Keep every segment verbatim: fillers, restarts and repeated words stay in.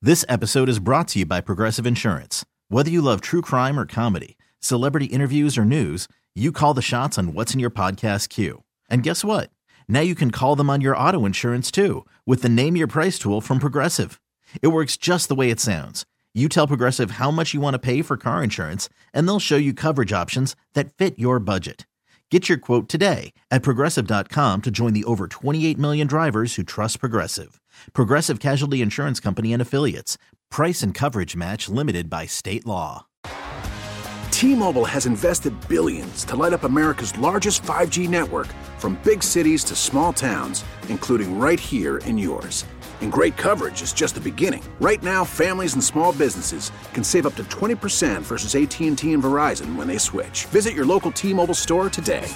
This episode is brought to you by Progressive Insurance. Whether you love true crime or comedy, celebrity interviews or news, you call the shots on what's in your podcast queue. And guess what? Now you can call them on your auto insurance too with the Name Your Price tool from Progressive. It works just the way it sounds. You tell Progressive how much you want to pay for car insurance, and they'll show you coverage options that fit your budget. Get your quote today at Progressive dot com to join the over twenty-eight million drivers who trust Progressive. Progressive Casualty Insurance Company and Affiliates. Price and coverage match limited by state law. T-Mobile has invested billions to light up America's largest five G network, from big cities to small towns, including right here in yours. And great coverage is just the beginning. Right now, families and small businesses can save up to twenty percent versus A T and T and Verizon when they switch. Visit your local T-Mobile store today.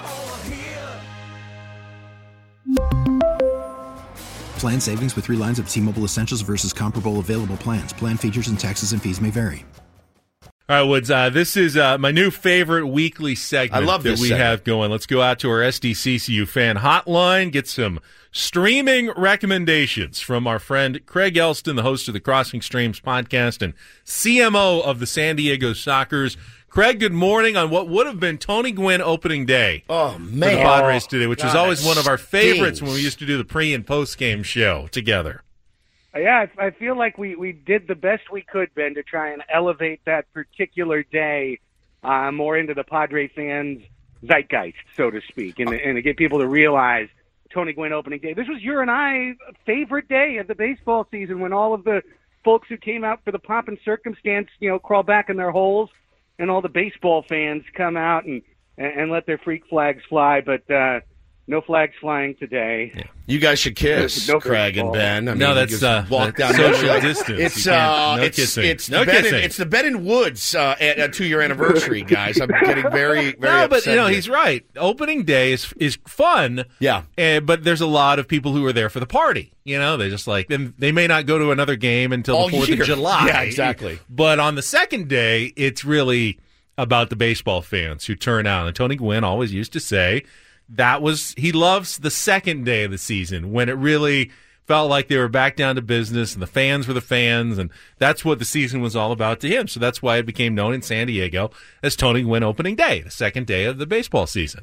Plan savings with three lines of T-Mobile Essentials versus comparable available plans. Plan features and taxes and fees may vary. All right, Woods, uh, this is uh, my new favorite weekly segment I love that this we segment. have going. Let's go out to our S D C C U fan hotline, get some streaming recommendations from our friend Craig Elston, the host of the Crossing Streams podcast and C M O of the San Diego Sockers. Craig, good morning on what would have been Tony Gwynn opening day Oh, man. for the Padres today, which God, was always that one of our favorites stings. when we used to do the pre- and post-game show together. Yeah, I I feel like we, we did the best we could, Ben, to try and elevate that particular day uh, more into the Padre fans' zeitgeist, so to speak, and, and to get people to realize Tony Gwynn opening day. This was your and I favorite day of the baseball season, when all of the folks who came out for the pomp and circumstance, you know, crawl back in their holes, and all the baseball fans come out and, and let their freak flags fly. But uh, no flags flying today. Yeah. You guys should kiss, No Craig and baseball. Ben. I No, mean, that's, you just uh, walk that's down social memory lane. distance. It's You can't- uh, no it's kissing. it's No the Ben kissing. and, it's the Ben and Woods uh, at, uh, to your anniversary, guys. I'm getting very very No, but upset you know here. he's right. Opening day is is fun. Yeah. and, but there's a lot of people who are there for the party. You know, they just like and they may not go to another game until All the Fourth year. of July. Yeah, exactly. But on the second day, it's really about the baseball fans who turn out. And Tony Gwynn always used to say that was he loves the second day of the season when it really felt like they were back down to business and the fans were the fans, and that's what the season was all about to him. So that's why it became known in San Diego as Tony Gwynn opening day, the second day of the baseball season.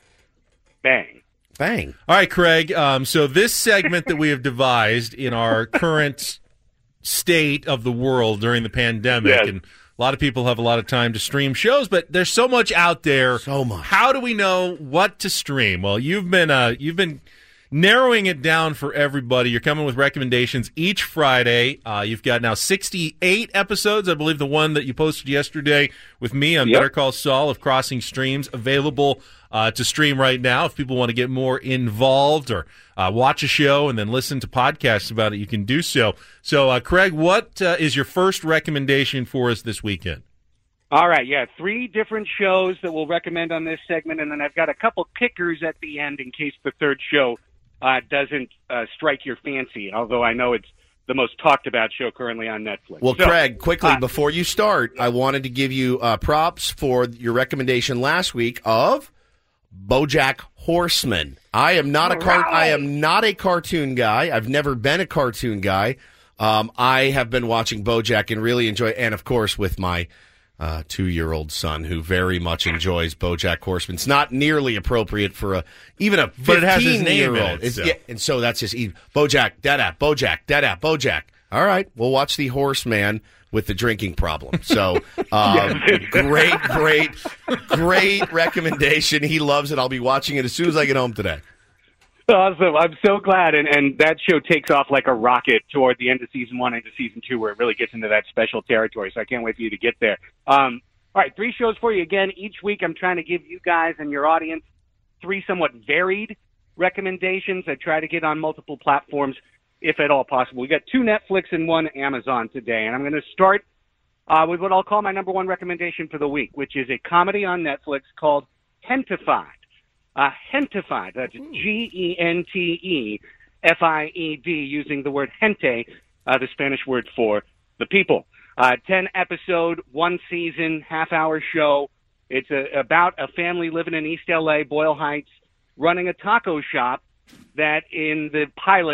Bang. Bang. All right, Craig. Um, so this segment that we have devised in our current state of the world during the pandemic, Yes. and a lot of people have a lot of time to stream shows, but there's so much out there. So much. How do we know what to stream? Well, you've been uh, you've been narrowing it down for everybody. You're coming with recommendations each Friday. Uh, you've got now sixty-eight episodes. I believe the one that you posted yesterday with me on Yep. Better Call Saul of Crossing Streams available uh, to stream right now. If people want to get more involved or uh, watch a show and then listen to podcasts about it, you can do so. So, uh, Craig, what uh, is your first recommendation for us this weekend? All right, yeah, three different shows that we'll recommend on this segment, and then I've got a couple kickers at the end in case the third show uh, doesn't uh, strike your fancy, although I know it's the most talked about show currently on Netflix. Well, So, Craig, quickly, uh, before you start, I wanted to give you uh, props for your recommendation last week of BoJack Horseman. I am not a car- Right. I am not a cartoon guy. I've never been a cartoon guy. Um, I have been watching BoJack and really enjoy, and of course with my uh, two-year-old son who very much enjoys BoJack Horseman. It's not nearly appropriate for a even a But it has his name in it, fifteen-year-old. It's- so. yeah, and so that's just e- BoJack, Dada, BoJack, Dada, BoJack. All right, we'll watch the Horseman with the drinking problem. So, um, great, great, great recommendation. He loves it. I'll be watching it as soon as I get home today. Awesome. I'm so glad. And, and that show takes off like a rocket toward the end of season one into season two, where it really gets into that special territory. So I can't wait for you to get there. Um, all right, three shows for you again. Each week I'm trying to give you guys and your audience three somewhat varied recommendations. I try to get on multiple platforms, if at all possible. We got two Netflix and one Amazon today. And I'm going to start uh, with what I'll call my number one recommendation for the week, which is a comedy on Netflix called Gentified. Uh, Gentified, that's G E N T E F I E D, using the word gente, uh, the Spanish word for the people. Uh, ten episode, one season, half hour show. It's a, about a family living in East L A, Boyle Heights, running a taco shop that in the pilot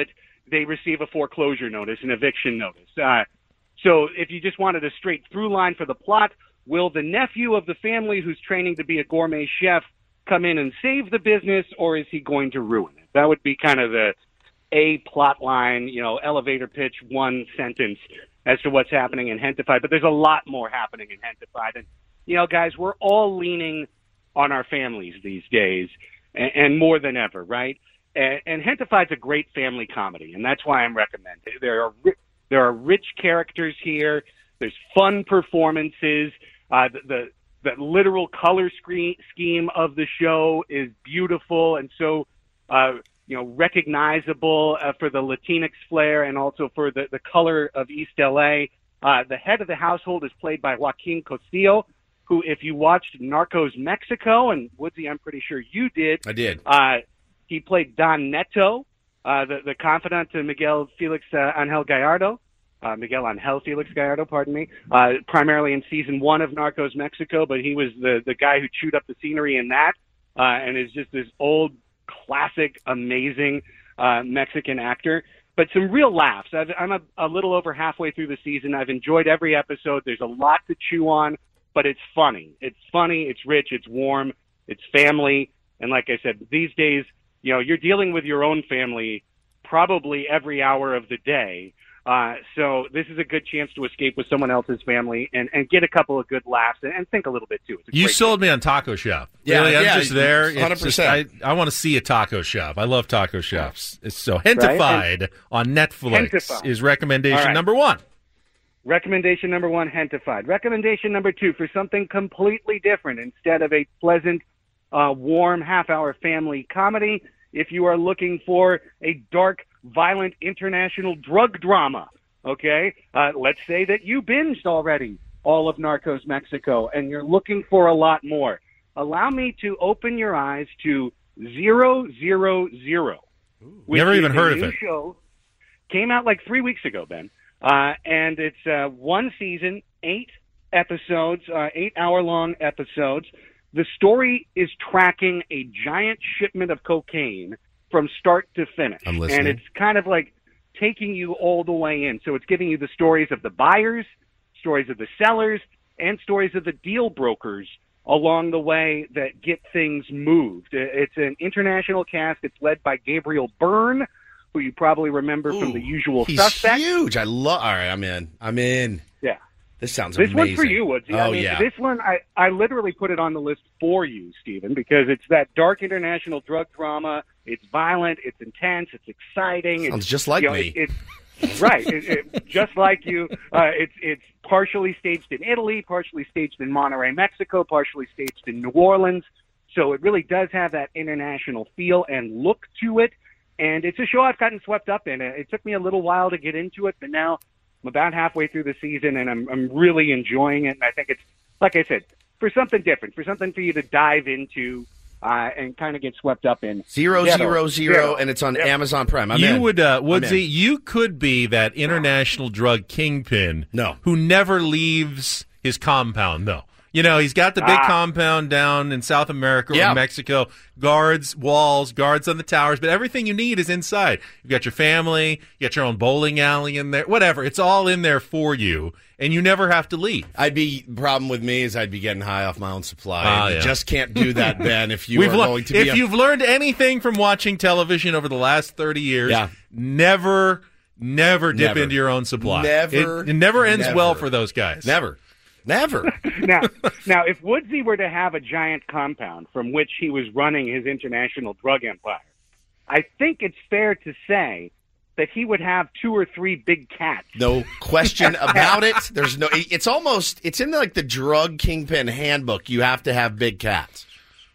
they receive a foreclosure notice, an eviction notice. Uh, so if you just wanted a straight through line for the plot, will the nephew of the family who's training to be a gourmet chef come in and save the business, or is he going to ruin it? That would be kind of the A plot line, you know, elevator pitch, one sentence as to what's happening in Hentified. But there's a lot more happening in Hentified. And, you know, guys, we're all leaning on our families these days, and, and more than ever, right? And, and Hentified's a great family comedy, and that's why I'm recommending it. There are, there are rich characters here. There's fun performances. Uh, the, the The literal color screen, scheme of the show is beautiful and so, uh, you know, recognizable uh, for the Latinx flair and also for the, the color of East L A. Uh, the head of the household is played by Joaquin Costillo, who, if you watched Narcos Mexico, and Woodsy, I'm pretty sure you did. I did. Uh, he played Don Neto, uh, the, the confidant to Miguel Felix uh, Angel Gallardo. Uh, Miguel Angel Felix Gallardo, pardon me, uh, primarily in season one of Narcos Mexico, but he was the, the guy who chewed up the scenery in that, uh, and is just this old, classic, amazing uh, Mexican actor. But some real laughs. I've, I'm a, a little over halfway through the season. I've enjoyed every episode. There's a lot to chew on, but it's funny. It's funny, it's rich, it's warm, it's family, and like I said, these days, you know, you're dealing with your own family probably every hour of the day. Uh, so this is a good chance to escape with someone else's family and, and get a couple of good laughs and, and think a little bit too. It's a you great sold game. me on Taco Shop. Yeah, really, I'm yeah, just there. one hundred percent. It's just, I, I want to see a taco shop. I love taco shops. It's so Hentified Right? on Netflix Hentified. is recommendation All right. number one. Recommendation number one, Hentified. Recommendation number two, for something completely different. Instead of a pleasant, uh, warm half-hour family comedy, if you are looking for a dark, violent international drug drama, okay? Uh, let's say that you binged already all of Narcos Mexico and you're looking for a lot more. Allow me to open your eyes to Zero Zero Zero. which Never even is heard a of new it. Show. Came out like three weeks ago, Ben. Uh, and it's uh, one season, eight episodes, uh, eight hour-long episodes. The story is tracking a giant shipment of cocaine from start to finish. I'm listening. And it's kind of like taking you all the way in. So it's giving you the stories of the buyers, stories of the sellers, and stories of the deal brokers along the way that get things moved. It's an international cast. It's led by Gabriel Byrne, who you probably remember Ooh, from The Usual he's Suspects. huge. I love. All right, I'm in. I'm in. Yeah. This sounds This amazing. one's for you, Woodsy. Oh I mean, yeah. This one, I, I literally put it on the list for you, Stephen, because it's that dark international drug drama. It's violent. It's intense. It's exciting. Sounds it's, just like you know, me. It, it's right. It, it, just like you. Uh, it's it's partially staged in Italy, partially staged in Monterrey, Mexico, partially staged in New Orleans. So it really does have that international feel and look to it. And it's a show I've gotten swept up in. It took me a little while to get into it, but now I'm about halfway through the season, and I'm I'm really enjoying it. And I think it's, like I said, for something different, for something for you to dive into uh, and kind of get swept up in. Zero Zero, zero zero, zero. and it's on Zero. Amazon Prime. I'm you in. would, uh, I'm Woodsy, in. you could be that international drug kingpin No. who never leaves his compound, though. You know, he's got the big Ah. compound down in South America or Yeah. Mexico, guards, walls, guards on the towers, but everything you need is inside. You've got your family, you got your own bowling alley in there, whatever. It's all in there for you, and you never have to leave. I'd be problem with me is I'd be getting high off my own supply. Ah, And you yeah. just can't do that, Ben. If you We've are lear- going to be, if a- you've learned anything from watching television over the last thirty years, Yeah. never, never dip Never. into your own supply. Never, It, it never ends never. well for those guys. never, never. now, now, if Woodsy were to have a giant compound from which he was running his international drug empire, I think it's fair to say that he would have two or three big cats. No question about it. There's no. It's almost. It's in like the drug kingpin handbook. You have to have big cats.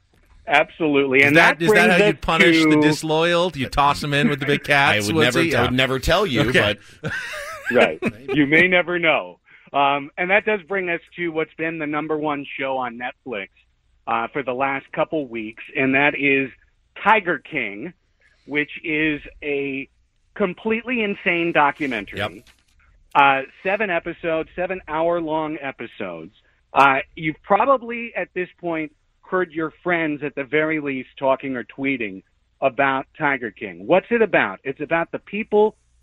Absolutely. Is And that, that, is that brings how you us punish to, the disloyal? Do you toss them in with the big cats? I would Woodsy? never. I would never tell you, Okay. but Right. You may never know. Um, and that does bring us to what's been the number one show on Netflix uh, for the last couple weeks, and that is Tiger King, which is a completely insane documentary. Yep. Uh, seven episodes, seven hour-long episodes. Uh, you've probably, at this point, heard your friends, at the very least, talking or tweeting about Tiger King. What's it about? It's about the people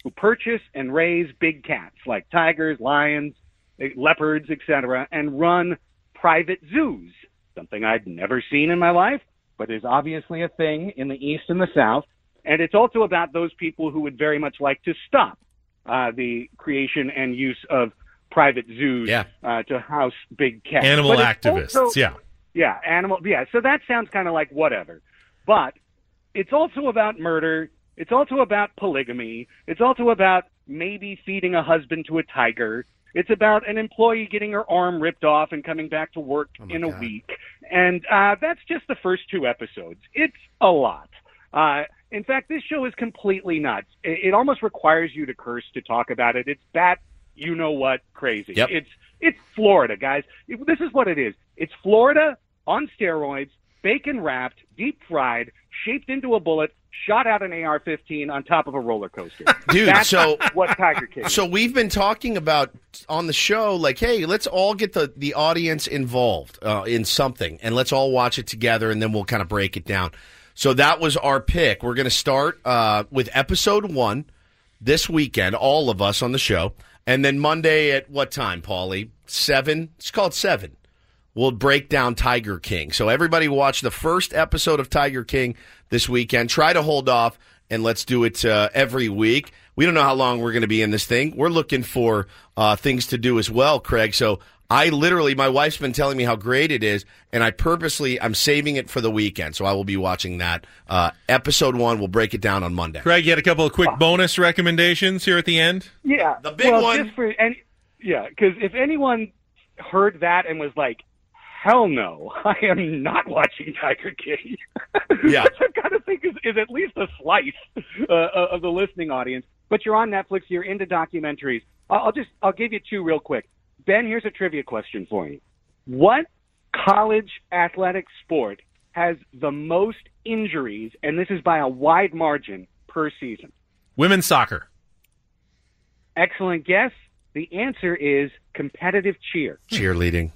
who purchase and raise big cats like tigers, lions, leopards, et cetera, and run private zoos, something I'd never seen in my life, but is obviously a thing in the East and the South. And it's also about those people who would very much like to stop uh, the creation and use of private zoos yeah. uh, to house big cats. Animal activists, also, yeah. Yeah, animal. Yeah, so that sounds kind of like whatever. But it's also about murder. It's also about polygamy. It's also about maybe feeding a husband to a tiger. It's about an employee getting her arm ripped off and coming back to work oh in God. a week. And uh, that's just the first two episodes. It's a lot. Uh, in fact, this show is completely nuts. It, it almost requires you to curse to talk about it. It's bat, you know what, crazy. Yep. It's it's Florida, guys. It, this is what it is. It's Florida on steroids, bacon wrapped, deep fried, shaped into a bullet, shot out an A R fifteen on top of a roller coaster. Dude, That's so what Tiger King is. So we've been talking about on the show, like, hey, let's all get the, the audience involved uh, in something, and let's all watch it together, and then we'll kind of break it down. So that was our pick. We're going to start uh, with episode one this weekend, all of us on the show, and then Monday at what time, Paulie? Seven? It's called seven. We'll break down Tiger King. So everybody watch the first episode of Tiger King this weekend. Try to hold off, and let's do it uh, every week. We don't know how long we're going to be in this thing. We're looking for uh, things to do as well, Craig. So I literally, my wife's been telling me how great it is, and I purposely, I'm saving it for the weekend. So I will be watching that. Uh, episode one, we'll break it down on Monday. Craig, you had a couple of quick bonus recommendations here at the end? Yeah. The big well, one. Just for any, yeah, because if anyone heard that and was like, hell no, I am not watching Tiger King. Yeah. Which I kind of think is, is at least a slice uh, of the listening audience. But you're on Netflix, you're into documentaries. I'll just, I'll give you two real quick. Ben, here's a trivia question for you. What college athletic sport has the most injuries, and this is by a wide margin, per season? Women's soccer. Excellent guess. The answer is competitive cheer. Cheerleading.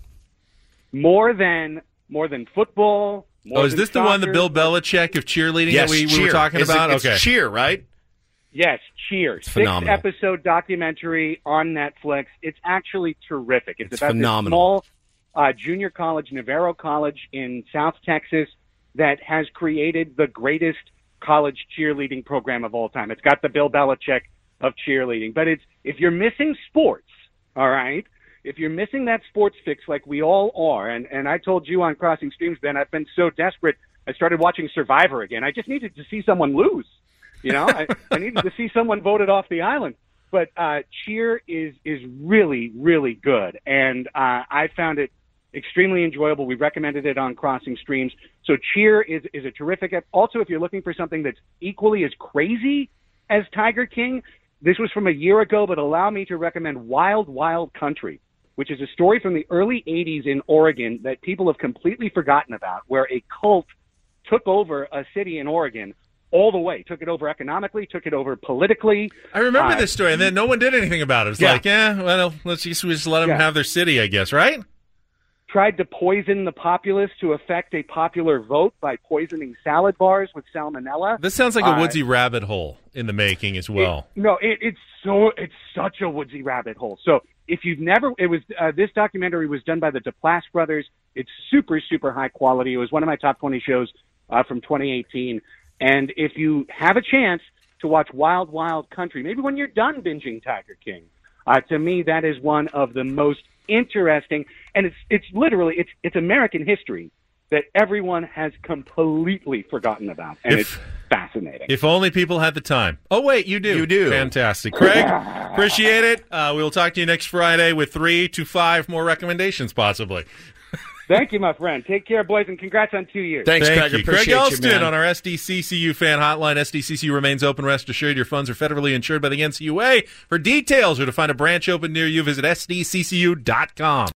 More than more than football. More Oh, is than this the one, the soccer. Bill Belichick of cheerleading Yes, that we, we cheer. were talking Is it- about? it's okay. cheer, right? Yes, Cheer. phenomenal. Six episode documentary on Netflix. It's actually terrific. It's, It's about phenomenal. this small uh, junior college, Navarro College in South Texas, that has created the greatest college cheerleading program of all time. It's got the Bill Belichick of cheerleading. But it's if you're missing sports, all right, if you're missing that sports fix like we all are, and, and I told you on Crossing Streams, Ben, I've been so desperate, I started watching Survivor again. I just needed to see someone lose. You know, I, I needed to see someone voted off the island. But uh, Cheer is is really, really good. And uh, I found it extremely enjoyable. We recommended it on Crossing Streams. So Cheer is, is a terrific – also, if you're looking for something that's equally as crazy as Tiger King, this was from a year ago, but allow me to recommend Wild Wild Country, which is a story from the early eighties in Oregon that people have completely forgotten about, where a cult took over a city in Oregon all the way, took it over economically, took it over politically. I remember Uh, this story, and then no one did anything about it. It's Yeah. like, yeah, well, let's just, we just let them Yeah. have their city, I guess, right? Tried to poison the populace to affect a popular vote by poisoning salad bars with salmonella. This sounds like a Uh, woodsy rabbit hole in the making as well. It, no, it, it's so it's such a woodsy rabbit hole. So if you've never, it was uh, this documentary was done by the Duplass brothers. It's super super high quality. It was one of my top twenty shows uh, from twenty eighteen. And if you have a chance to watch Wild Wild Country, maybe when you're done binging Tiger King, uh, to me that is one of the most interesting. And it's it's literally it's it's American history that everyone has completely forgotten about, and If- it's fascinating. If only people had the time. Oh, wait, you do. You do. Fantastic. Craig, appreciate it. Uh, we will talk to you next Friday with three to five more recommendations, possibly. Thank you, my friend. Take care, boys, and congrats on two years. Thanks, Thank Craig. you. Appreciate Craig you, Elston man. on our S D C C U fan hotline. S D C C U remains open. Rest assured your funds are federally insured by the N C U A. For details or to find a branch open near you, visit S D C C U dot com.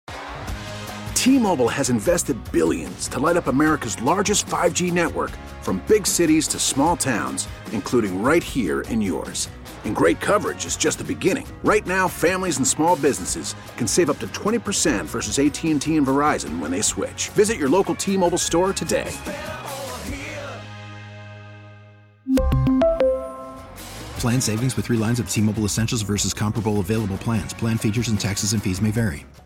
T-Mobile has invested billions to light up America's largest five G network, from big cities to small towns, including right here in yours. And great coverage is just the beginning. Right now, families and small businesses can save up to twenty percent versus A T and T and Verizon when they switch. Visit your local T-Mobile store today. Plan savings with three lines of T-Mobile Essentials versus comparable available plans. Plan features and taxes and fees may vary.